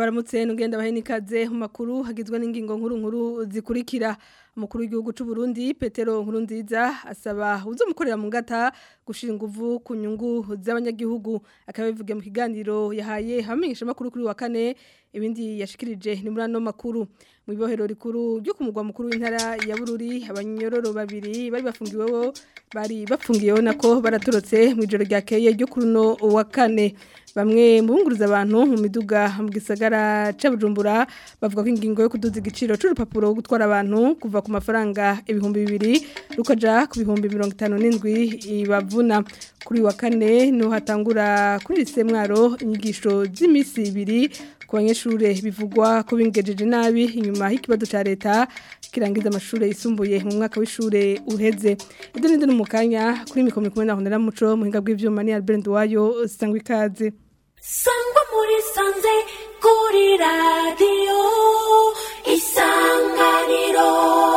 ndabaramutse nugenda baheni kaze mu makuru hagizwe n'ingingo nkuru zikurikira umukuru w'igihugu cy'u Burundi Petero Nkurunziza asaba uzomukorera mu ngata gushira inguvu ku nyungu z'abanyagihugu akabivuge mu kiganiro yahaye hamenyesha makuru kuri wa kane ibindi yashikirije ni muri ano makuru mu ibohero rikuru ryo kumugwa mukuru w'intara ya Bururi abanyororo babiri bari bafungiyeho nako baratorotse mu ijoro ryakeye ryo kuruno wa kane bamwe mu bunguruza abantu mu miduga mu gisagara ca Bujumbura bavuga ko ingingo yo kuduza igiciro c'urupapuro gutwara abantu kuva ku mafaranga 2,000 rukaja ku 57 ibavuna kuri wa kane no hatangura kuri Semwaro inyigisho z'imisi 2 ku banyeshure bivugwa ko bingejeje nabi inyuma y'ikibazo ca leta kirangiza amashure yisumbuye mu mwaka w'ishure uheze ibyo ni mu kanya kuri mikoro kumwe na Honera Muco muhinga bw'ivyuma ni Albert Ndwayo sangwa ikaze Sangwa muri sanze kuri radio Isanganiro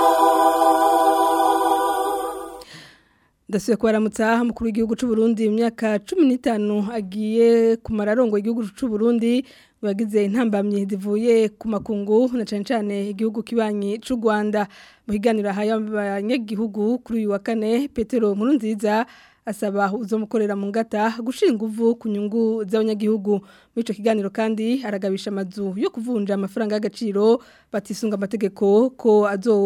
Dasuye kwaramutsa mukuru w'igihugu cy'u Burundi mu myaka 15 agiye kumararongo igihugu cy'u Burundi bagize intambamye zivuye ku makungu na cyane igihugu kibanyi cy'u Rwanda mu higanira haya abanyagihugu kuri uyu wa kane Petero Nkurunziza asaba uzomukorera mu ngata gushira inguvu ku nyungu z'abanyagihugu muri ico kiganiro kandi aragabisha amazu yo kuvunja amafaranga y'agaciro batisunga amategeko ko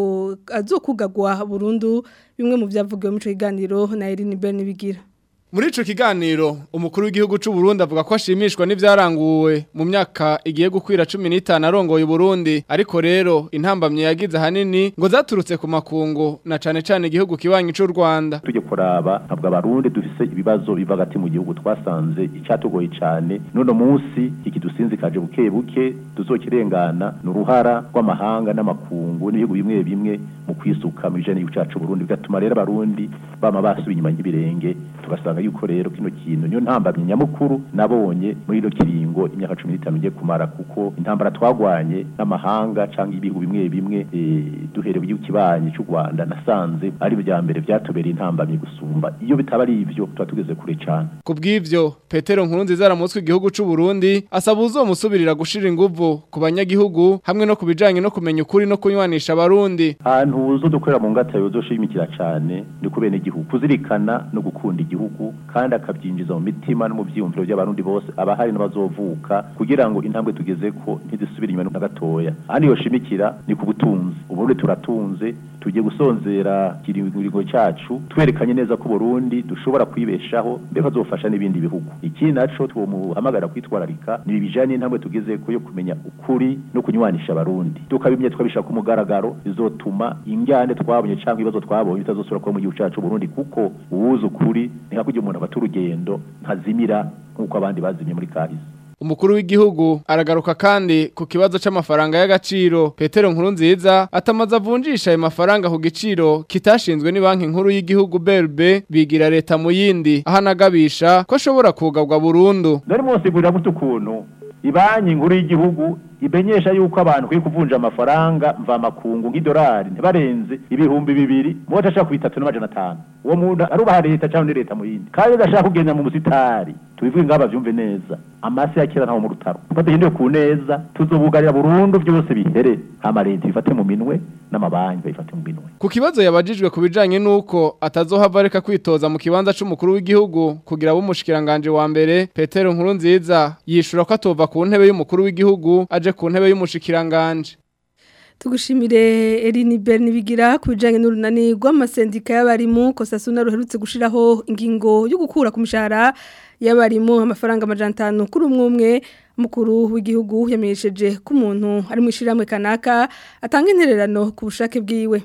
azokugagwa burundu bimwe mu byavugiwe muri ico kiganiro na Eline Bernibigira. Muri ico kiganiro umukuru w'igihugu cy'u Burundi avuga ko ashimishwa n'ivyaranguwe mu myaka igiye gukwira 15 arongoye Burundi ariko rero intambamye yagize hanini ngo zaturutse ku makungu na cane igihugu kibanyi cy'u Rwanda tuje kuraba ntabwo abarundi dufise ibibazo biva gati mu gihugu twasanze icyatugoye cyane none munsi iki dusinzi kaje buke tuzokirengana n'uruhara rw'amahanga n'amakungu n'ibihugu bimwe mu kwisuka mu jene y'ucacu Burundi bigatuma rero abarundi bama basubiye inyuma y'ibirenge tugasanga yuko rero kino kintu niyo ntambamye nyamukuru nabonye muri ino kiringo imyaka 15 ngiye kumara kuko intambara twagwanye n'amahanga canke ibihugu bimwe duherewe y'ukibanye cy'u Rwanda nasanze ari bya mbere byatubera intambamye gusumba iyo bitaba ari ivyo tuba tugeze kure cyane kubw'ivyo Petero Nkurunziza aramutswe igihugu cy'u Burundi asaba uzomusubirira gushira inguvu ku banyagihugu hamwe no kubijanye no kumenya ukuri no kunywanisha abarundi ahantu uzo dukorera mu ngata yozoshimikira cyane ni kubene igihugu kuzirikana no gukunda igihugu kandi akabyinjiza mu mitima no mu byiyumviro by'abarundi bose abahari n'abazovuka kugira ngo intambwe tugeze ko ntizisubire inyuma na gatoya ani yoshimikira ni ku butunzi uburundi turatunze tugiye gusonzera kiringo cyacu twerekanye neza ko Burundi dushobora kwibeshaho mbere bazofasha n'ibindi bihugu iki naco twomuhamagara kwitwararika ni bijanye n'intambwe tugeze ko yo kumenya ukuri no kunywanisha abarundi tukabimye twabishaka umugaragaro bizotuma ingane twabonye cyangwa ibibazo twabonye bitazosura ko mu gihugu cyacu Burundi kuko uwuzi ukuri ni hakujye umuntu abaturugendo ntazimira nkuko abandi bazimye muri kahise Umukuru w'igihugu aragaruka kandi ku kibazo c'amafaranga y'agaciro Petero Nkurunziza atamaza avunjisha ayo mafaranga ku giciro kitashinzwe ni banki nkuru y'igihugu BRB bigira leta mu yindi ahanagabisha ko ashobora kugagwa burundu Nari mose gurira gutukuntu ibanki nkuru y'igihugu ibenyesha yuko abantu kuri kuvunja amafaranga mva makungu nk'idolari ntibarenze 2,000 mu batashaka ku 3,500 uwo muntu arubaha leta cyangwa leta mu yindi kandi ndashaka kugenda mu musitari tubivuge ngaba byumve neza amasi yakira ntawo mu rutaro bategende ku neza tuzobugarira burundu byose bihere hama leta ifate mu minwe n'amabanki bayifate mu minwe ku kibazo yabajijwe kubijanye nuko atazohava reka kwitoza mu kibanza c'umukuru w'igihugu kugira abo mushikiranganje wa mbere Petero Nkurunziza yishura ko atova ku ntebe y'umukuru w'igihugu aje ku ntebe y'umushikiranganje Tugushimire Eline Bernibigira kubijanye n'urunani rw'amasendika y'abarimu ko Sasuna ruherutse gushiraho ingingo yo gukura ku mishahara y'abarimu amafaranga 500 kuri umwe mukuru w'igihugu yamenyesheje ko umuntu ari mu ishiramwe kanaka atanga intererano ku bushake bwiwe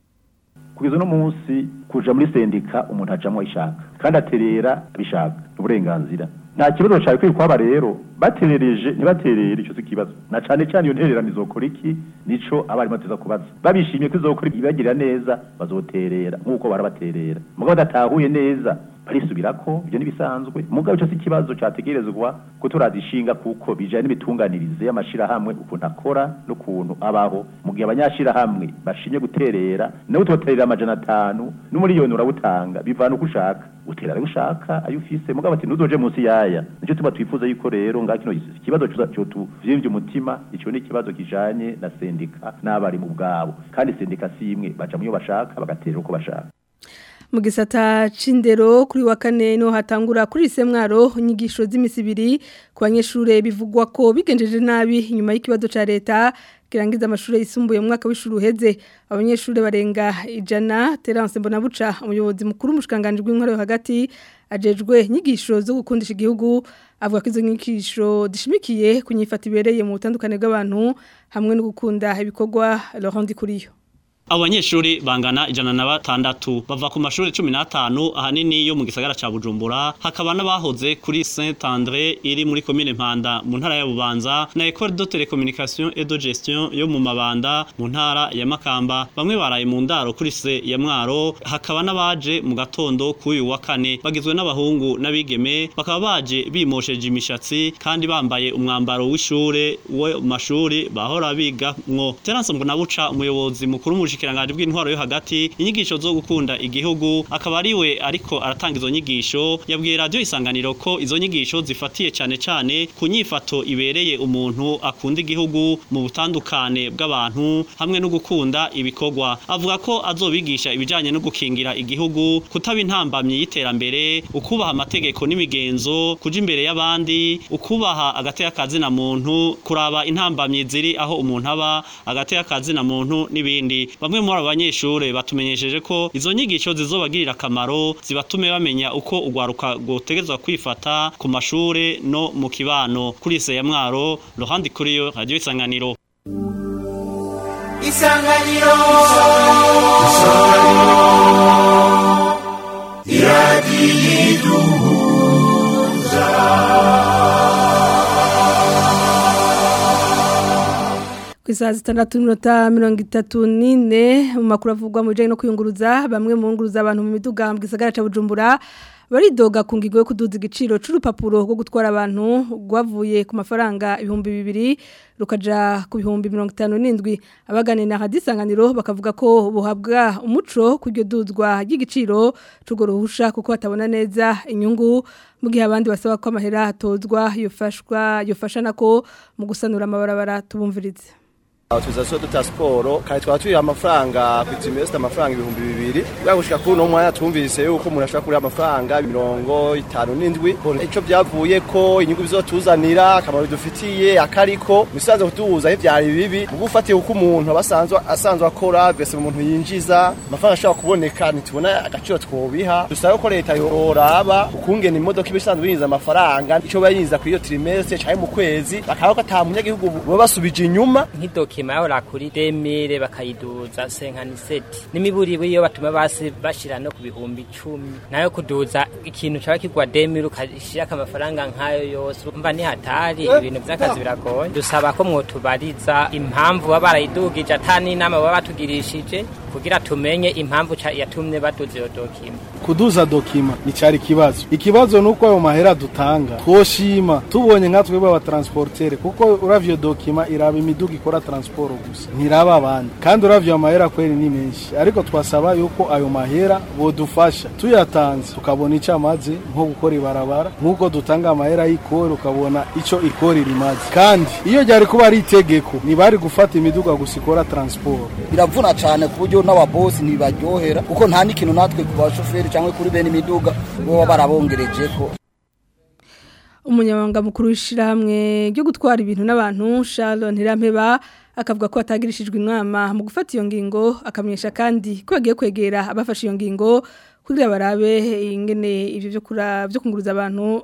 kugeza no munsi kuja muri sendika umuntu ajamwe ishaka kandi aterera bishaka uburenganzira nta kibazo cyawe kwaba rero baterereje ntibaterere icyo kibazo na cyane iyo ntererano izokora iki nico abari bateza kubaza babishimiye ko izokora ibagirira neza bazoterera nkuko barabaterera mugabo datahuye neza barisubirako ibyo nibisanzwe mugabo cyo kibazo cyategerezwa ko turadishinga kuko bijanye n'ibitunganirize y'amashira hamwe ukuntu akora n'ukuntu abaho mu gihe abanyashira hamwe bashinye guterera nawe tubaterera 500 n'umuriyoni urabutanga bivana uko ushaka utera ari ushaka ayo ufise mugabo ati ntuzoje munsi yaya nico tuba twifuza yuko rero ngakino ikibazo cyo tuvimvye umutima ico ni ikibazo kijanye na sendika n'abari mu bwabo kandi sendika si imwe baca muyo bashaka bagatera uko bashaka. Mu gisata c'indero kuri wa kane no hatangura kuri semwaro inyigisho z'imisibiri ku banyeshure bivugwa ko bigenjeje nabi inyuma y'ikibazo ca leta kirangiza amashure yisumbuye mu mwaka w'ishuri uheze abanyeshure barenga 100 Terence Mbonabuca umuyobozi mukuru mushikanganje bw'intwaro yo hagati ajejwe inyigisho zo gukundisha igihugu avuga ko izo nyigisho dishimikiye kunyifata ibereye mu butandukane bw'abantu hamwe no gukunda ibikorwa Laurent Dikuriyo. Abanyeshuri bangana 106 bava ku mashuri 15 ahanini yo mu gisagara ca Bujumbura hakaba n'abahoze kuri Saint André iri muri commune Mpanda mu ntara ya Bubanza na École de télécommunication et de gestion yo mu Mabanda mu ntara ya Makamba bamwe baraye mu ndaro kuri se ya Mwaro hakaba n'abaje mu gatondo kuyu wa kane bagizwe n'abahungu n'abigeme bakaba baje bimosheje imishatsi kandi bambaye umwambaro w'ishure wo mashuri bahora bigamwo. Terence Mbonabuca umuyobozi mukuru kiranganje bw'intwaro yo hagati inyigisho zo gukunda igihugu akaba ariwe ariko aratanga izo nyigisho yabwiye radio Isanganiro ko izo nyigisho zifatiye cyane ku nyifato ibereye umuntu akunda igihugu mu butandukane bw'abantu hamwe no gukunda ibikorwa avuga ko azobigisha ibijanye no gukingira igihugu kutaba intambamye y'iterambere ukubaha amategeko n'imigenzo kuja imbere y'abandi ukubaha agateka kazina muntu kuraba intambamye ziri aho umuntu aba agateka kazina muntu n'ibindi. Bamwe muri abanyeshure batumenyesheje ko izo nyigisho zizobagirira akamaro zibatume bamenya uko ugwaruka gotegezwa kwifata ku mashure no mu kibano. Kuri se ya Mwaro Laurent Kuriyo Radio Isanganiro. Isanganiro Kwisa 6:34 mu makuru avugwa mu bijanye no kuyunguruza bamwe mu nguruza abantu mu miduga mu gisagara ca Bujumbura baridoga ku ngigo yo kuduza igiciro c'urupapuro rwo gutwara abantu gwavuye ku mafaranga 2,000 rukaja ku 57 abagane na hadisanganiro bakavuga ko buhabwa umuco kuryo duzwa y'igiciro c'ugo ruhusha kuko batabona neza inyungu mu gihe abandi basaba ko amahera atozwa yofasha nako mu gusanura amabarabara tubumvirize. Autorisation de transport kandi twatuye amafaranga ku trimestre amafaranga 2,000 bwagushika kuri no mwanya twumvise yuko umuntu ashaka kuri amafaranga 57 ico byavuye ko inyungu bizotuzanira akamaro dufitiye akariko bisanze kutuza ivyari bibi ugufatiye uko umuntu asanzwe akora bese umuntu yinjiza amafaranga ashaka kuboneka nitubona agaciro twobiha dusaba ko leta yoraba ukungena imodoka ibisanzwe yinjiza amafaranga ico bayinjiza kuri iyo trimestre cyane mu kwezi bakaba atamunyagihugu bo basubije inyuma Kimaora kuri 2000 bakayiduza 57 nimiburiwe iyo batuma base bashira no ku bihumbi 10 nayo kuduza ikintu cyaba kigwa 2000 ukashira amafaranga nkayo yose umva ni hatari ibintu by'akazi biragoye dusaba ko mwotubariza impamvu babarayidugije atani nama babatugirishije kugira tumenye impamvu yatumye baduze yo dokima kuduza dokima ni cyari ikibazo nuko ayo mahera dutanga twoshima tubonye nka twebwe aba transporteur kuko uravyo dokima iraba imiduga ikora transport gusa ntiraba abandi kandi uravyo amahera kweri ni menshi ariko twasaba yuko ayo mahera bodufasha tuyatanze tukabona ico amaze nko gukora ibarabara nkuko dutanga amahera y'ikori ukabona ico ikori rimaze kandi iyo ryari kuba ari itegeko ni bari gufata imiduga gusa ikora transport biravuna cyane kuburyo n'ababosi nibaryohera kuko nta n'ikintu natwe ku bashoferi cyangwa kuri bene imiduga bo barabongereje ko. Umunyamabanga mukuru w'ishirahamwe ryo gutwara ibintu n'abantu Charles Ntirampeba akavuga ko atagirishirijwe inama mu gufata iyo ngingo akamenyesha kandi ko yagiye kwegera abafashe iyo ngingo kugira barabe ingene ivyo byo kunguruza abantu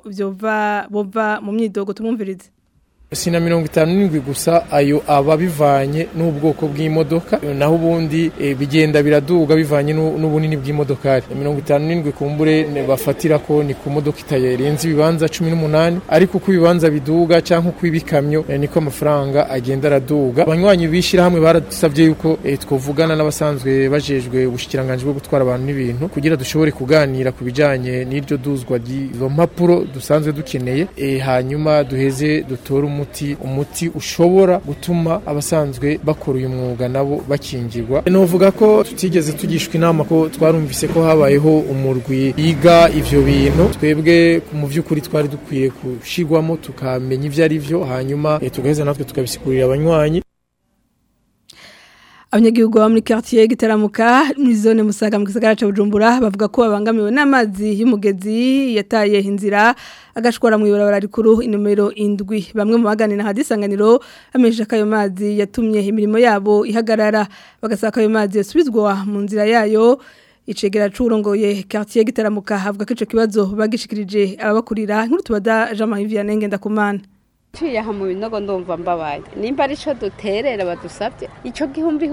bova mu myidogo tumumvirize. Sina 57 gusa ayo ababivanye n'ubwoko bw'imodoka naho ubundi bigenda biraduga bivanye n'ubunini bw'imodoka 57 kumbure bafatira ko ni ku modoka itayerenze ibibanza 18 ariko ku bibanza biduga canke ku ibikamyo niko amafaranga agenda araduga abanywanyi bishira hamwe baradusavye yuko twovugana n'abasanzwe bajejwe ubushikiranganje bwo gutwara abantu n'ibintu kugira dushobore kuganira ku bijanye n'iryo duzwa ry'izo mpapuro dusanzwe dukeneye hanyuma duheze dutore umuti ushobora gutuma abasanzwe bakora uyu mwuga nabo bakingirwa. Novuga ko tutigeze tugishwa inama ko twarumvise ko habayeho umurwi yiga ivyo bintu. Twebwe mu vy'ukuri twari dukwiye kushigwamo tukamenya ivyo ari vyo, hanyuma tugaheza natwe tukabisigurira abanywanyi. Abanyagihugu ba muri quartier Gitaramuka muri zone Musaga mu gisagara ca Bujumbura bavuga ko babangamiwe n'amazi y'umugezi yataye inzira agashwara mu ibarabara rikuru inomero 7. Bamwe mu baganira hadisanganiro amesha kayo mazi yatumye imirimo yabo ihagarara bagasaka ayo mazi yasubizwa mu nzira yayo. Icegera curongoye quartier Gitaramuka havuga ko ico kibazo bagishikirije ababakurira nkuru tubada Jean-Marie Vianney Ngendakumana. Tuyaha mu binogo ndumva mbabaye nimba arico duterera badusabye ico gihumbi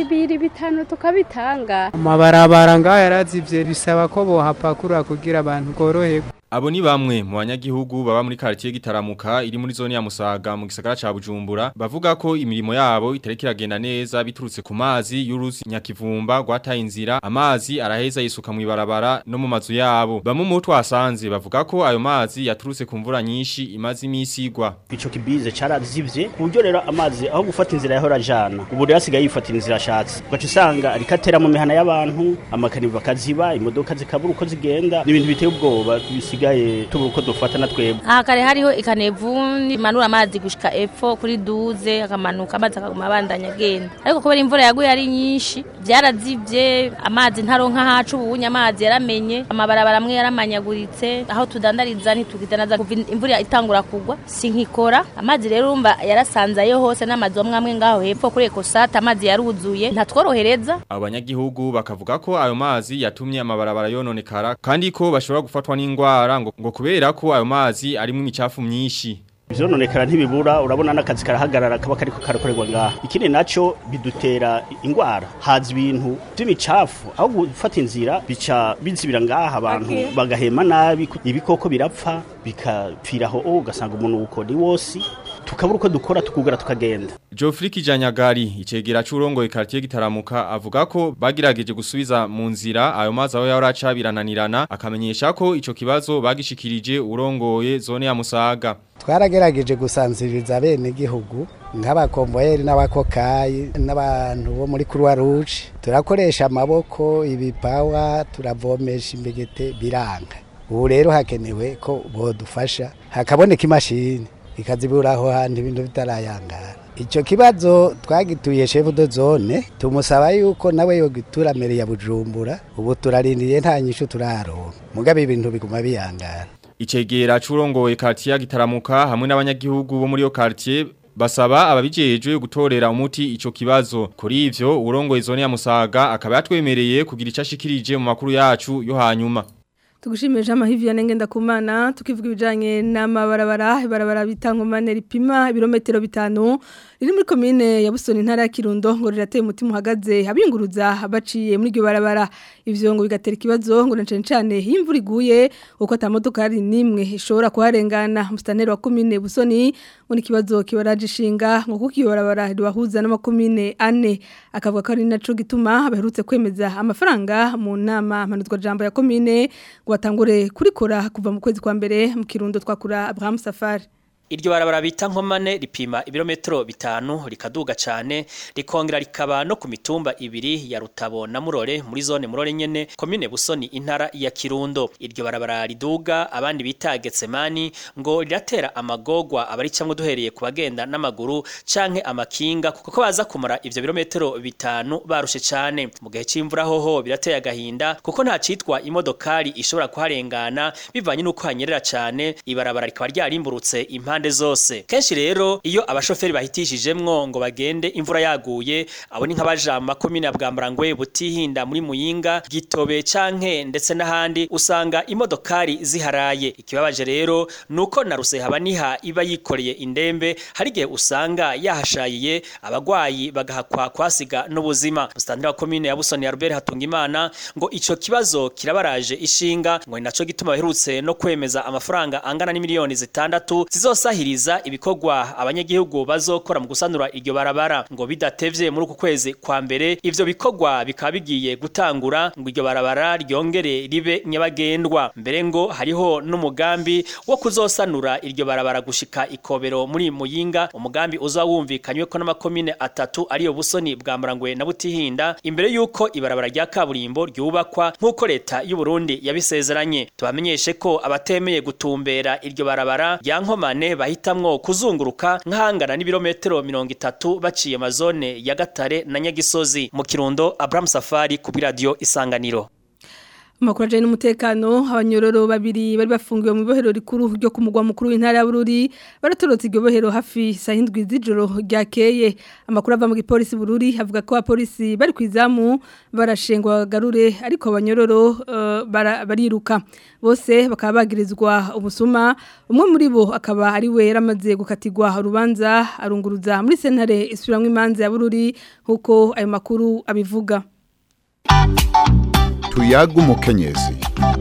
2,500 tukabitanga amabarabara ngaho yarazivye bisaba ko bohapakura kugira abantu koroherwa. Abo ni bamwe mu banyagihugu baba muri quartier Gitaramuka iri muri zone ya Musaga mu gisagara ca Bujumbura bavuga ko imirimo yabo itariki iragenda neza biturutse ku mazi y'uruzi Nyakivumba gwataye inzira amazi araheza yisuka mu ibarabara no mu mazu yabo. Bamwe mu twasanze bavuga ko ayo mazi yaturutse ku mvura nyinshi imazi imisigwa. Ico kibize carazivye kuburyo rero amazi aho gufata inzira yahora jana ubu rero asigaye yifata inzira ashatse ugaca usanga arikatera mu mihana y'abantu amakaniva kaziba imodoka zikabura uko zigenda n'ibintu biteye ubwoba bisigaye tubura uko dufata na twebwe. Kare hariho ikanevu manura amazi gushika epfo kuri duze akamanuka amazi akaguma abandanya agenda ariko kubera imvura yaguye ari nyinshi byarazivye amazi ntaronka hacu ubunya amazi yaramenye amabarabara amwe yaramanyaguritse aho tudandariza ntitugidanaza kuva imvura itangura kugwa sinkikora amazi rero urumva yarasanzayo hose n'amazi amwe ngaho hepfo kuri ekosata amazi yaruzuye ntatworohereza. Abanyagihugu bakavuga ko ayo mazi yatumye amabarabara yononekara kandi ko bashobora gufatwa n'ingwara ngo kubera ko ayo mazi arimo imicafu myinshi. Bizononekara ntibibura urabona n'akazi karahagarara kaba kariko karakorerwa ngaha. Ikindi naco bidutera ingwara haza ibintu by'imicafu aho gufata inzira bica bizibira ngaha abantu bagahema nabi ibikoko birapfa bikapfiraho ugasanga umuntu ukora wose tukabura uko dukora tukugara tukagenda. Geoffrey Kijanyagari icegera curongoye quartier Gitaramuka avuga ko bagirageje gusubiza mu nzira ayo mazi aho yaraca birananirana akamenyesha ko ico kibazo bagishikirije urongoye zone ya Musaga. Twaragerageje gusanziriza bene gihugu nk'abakomboyeri n'abakokayi n'abantu bo muri Croix Rouge turakoresha amaboko ibipawa turavomesha imbegete biranga. Ubu rero hakenewe ko bodufasha hakaboneka imashini ikaziburaho handi ibintu bitarayangara. Ico kibazo twagituye chef de zone tumusaba yuko nawe yo gituramere ya Bujumbura ubu turarindiriye nta nyishu turaronka mugabe ibintu biguma biyangara. Icegera curongoye quartier Gitaramuka hamwe n'abanyagihugu bo muri yo quartier basaba ababijejwe gutorera umuti ico kibazo. Kuri ivyo urongoye zone ya Musaga akaba yatwemereye kugira icashikirije mu makuru yacu yo hanyuma. Tugushimije Jean-Marie Vianney Ngendakumana tukivuga ibijanye n'amabarabara bitankomane ripima ibirometero 5 riri muri commune ya Busoni intara ya Kirundo ngo rirateye umutima uhagaze abinguruza baciye muri iryo barabara ivyo ngo bigatera ikibazo ngo ncencane imvura iguye uko atamodoka ari nimwe ishobora kuharengana mustaneri wa commune Busoni ngo nikibazo kibaraje ishinga ngo kuko iyo barabara ribahuza n'amakomine 4 akavuga ko ari naco gituma baherutse kwemeza amafaranga mu nama mpanuzwa jambo ya commune watangure kurikora kuva mu kwezi kwa mbere mu Kirundo twakura Abraham Safari. Iryo barabara bita nkomane ripima ibirometero 5 rikaduga cyane rikongera rikaba no ku mitumba 2 ya Rutabo na Murore muri zone Murore nyene commune Busoni intara ya Kirundo. Iryo barabara riduga abandi bita Getsemani ngo riratera amagogwa abari cyangwa duhereye kubagenda n'amaguru canke amakinga kuko baza kumara ivyo birometero 5 barushe cyane. Mu gihe c'imvura hoho birateye agahinda kuko nta citwa imodokari ishobora kuharengana bivanye nuko hanyerera cyane ibarabara rikaba ryarimburutse impande zose. Kenshi rero iyo abashoferi bahitishijemwo ngo bagende imvura yaguye abo ni nk'abajama komine ya Bwambarangwe Butihinda muri Muyinga Gitobe canke ndetse n'ahandi usanga imodokari ziharaye. Ikibabaje rero nuko na Rusehaba iba yikoreye indembe harigihe usanga yahashayiye abagwayi bagahakwa kwasiga n'ubuzima. Mustanteri wa komine ya Busoni Albert Hatungimana ngo ico kibazo kirabaraje ishinga ngo naco gituma baherutse no kwemeza amafaranga angana n'imiliyoni 6 zizose bizosahiriza ibikorwa abanyagihugu bazokora mu gusanura iryo barabara ngo bidatevye muri uku kwezi kwa mbere ivyo bikorwa bikaba bigiye gutangura ngo iryo barabara ryongere ribe nyabagendwa mbere ngo hariho n'umugambi wo kuzosanura iryo barabara gushika Ikobero muri Muyinga umugambi uzawumvikanywe ko n'amakomine 3 ariyo Busoni bwa Murangwe na Butihinda imbere yuko ibarabara rya kaburimbo ryubakwa nkuko leta y'u Burundi yabisezeranye tubamenyeshe ko abatemeye gutumbera iryo barabara rya Nkomane bahitamwo kuzunguruka nk'ahangana n'ibirometero 30 baciye amazone ya Gatare na Nyagisozi mu Kirundo Abraham Safari ku radio Isanganiro. Makuru ajanye n'umutekano abanyororo babiri bari bafungiwe mu bohero rikuru ryo kumugwa mukuru w'intara ya Bururi baratorotse iryo bohero hafi saa 7 z'ijoro ryakeye amakuru ava mu gipolisi Bururi avuga ko abapolisi bari kwizamu barashengwa garure ariko abanyororo bariruka bose bakaba bagirizwa ubusuma umwe muri bo akaba ari we yaramaze gukatirwa urubanza arunguruza muri sentare isubiramwe imanza ya Bururi nkuko ayo makuru abivuga. Tuyaga umukenyezi.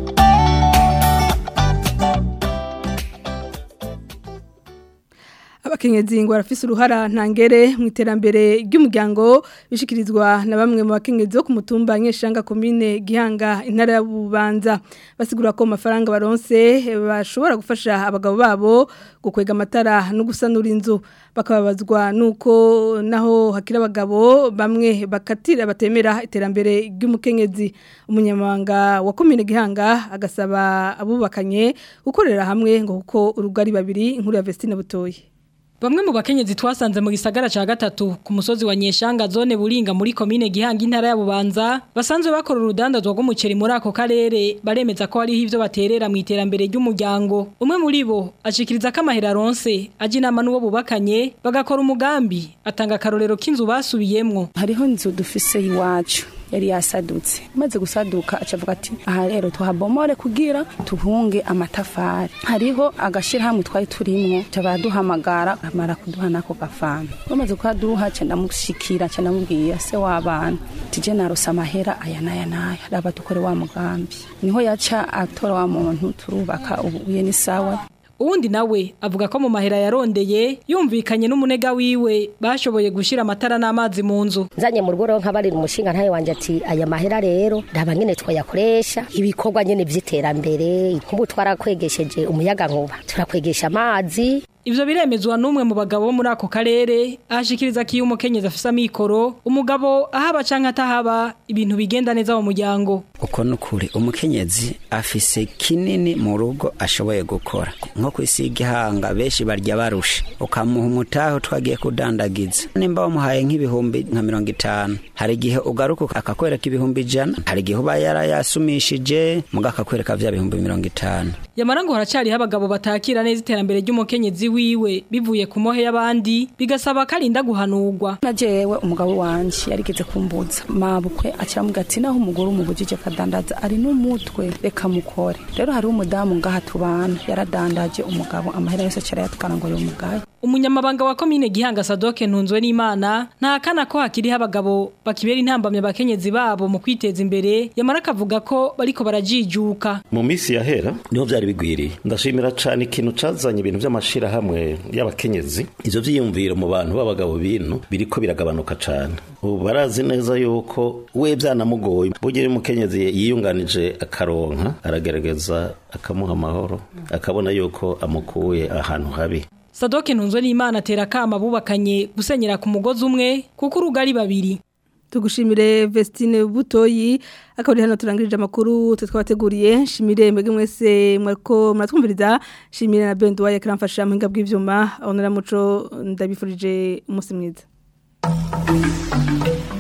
Abakenyezi ngo barafise uruhara ntangere mu iterambere ry'umuryango bishikirizwa na bamwe mu bakenyezi bo ku mutumba Nyeshanga komine Gihanga intara ya Bubanza basigura ko amafaranga baronse bashobora gufasha abagabo babo gukwega amatara no gusanura inzu bakababazwa nuko naho hakira abagabo bamwe bakatira batemera iterambere ry'umukenyezi umunyamabanga wa komine Gihanga agasaba abubakanye gukorera hamwe ngo kuko urugari babiri inkuru ya Vestine Butoyi. Bamwe mu bakenyezi twasanze mu gisagara ca gatatu ku musozi wa Nyeshanga zone Buringa muri komine Gihanga intara ya Bubanza basanzwe bakora urudandazwa rw'umuceri muri ako karere baremeza ko ari ivyo baterera mu iterambere ry'umuryango umwe muri bo ashikiriza ko amahera ronse aje inama n'uwo bubakanye bagakora umugambi atanga karorero k'inzu basubiyemwo hariho inzu dufise iwacu yari yasadutse maze gusaduka acavuga ati aha rero tuhabomore kugira tuhunge amatafari hariho agashira hamwe twari turimwo tabaduhamagara amara kuduha nako gafana bamaze kwaduha cyenda mushikira cyenda mubwiye se w'abana tije narosa amahera aya naya raba dukore wa mugambi niho yaca atora wa muntu turubaka ubuye ni sawa. Uwundi nawe avuga ko mu mahera yarondeye yumvikanye n'umunega wiwe bashoboye gushira amatara n'amazi mu nzu. Nzanye mu rugo nkabarira umushinga ntaye wanje ati aya mahera rero ndaba nyene twayakoresha ibikorwa nyene vy'iterambere nkubu twarakwegesheje umuyaga nkuba turakwegesha amazi. Ivyo biremezwa n'umwe mu bagabo muri ako karere ashikiriza ko umukenyezi afisa mikoro umugabo ahaba canke atahaba ibintu bigenda neza mu muryango. Uko nukuri umukenyezi afise kinini mu rugo ashoboye gukora nko kwisiga ihanga benshi barya barusha ukamuha umutaho twagiye kudandagiza nimba wamuhaye nk'ibihumbi nka 50 hari gihe ugaruka akakwereka ibihumbi 100 hari gihe uba yarayasumishije mugakakwereka vya bihumbi 50. Yamarango haracari abagabo batakira neza iterambere ry'umukenyezi wiwe bivuye ku mohe y'abandi bigasaba karinda guhanurwa. Najewe umugabo wanje yarigeze kumbuza mabukwe aciramubwira ati naho umugore umubujije kadandaza ari n'umutwe reka mukore. Rero hari umudamu ngaha tubana yaradandaje umugabo amahera yose cyara yatukana ngo yomugaye. Umunyamabanga wa komine Gihanga Sadoke Ntunzwe n'Imana nta kana ko hakiri abagabo bakibera intambamye bakenyezi babo mu kwiteza imbere yamara kavuga ko bariko barajijuka. Mu misi yahera niho byari bigwiriye ndashimira cyane ikintu cazanye ibintu by'amashira hamwe y'abakenyezi ivyo vyiyumvira mu bantu b'abagabo bintu biriko biragabanuka cyane ubu barazi neza yuko we byanamugoye bugire umukenyezi yiyunganije akaronka aragerageza akamuha amahoro akabona yuko amukuye ahantu habi. Sadoke Ntunzwe n'Imana atera kama bubakanye gusenyera ku mugozi umwe kuko urugari babiri. Tugushimire Vestine Butoyi akabari hano turangirije amakuru twabateguriye shimire mbege mwese mwariko muratwumviriza shimire na Bendo waye kramfasha mu ngabwe ivyuma onera muco ndabifurije umunsi mwiza.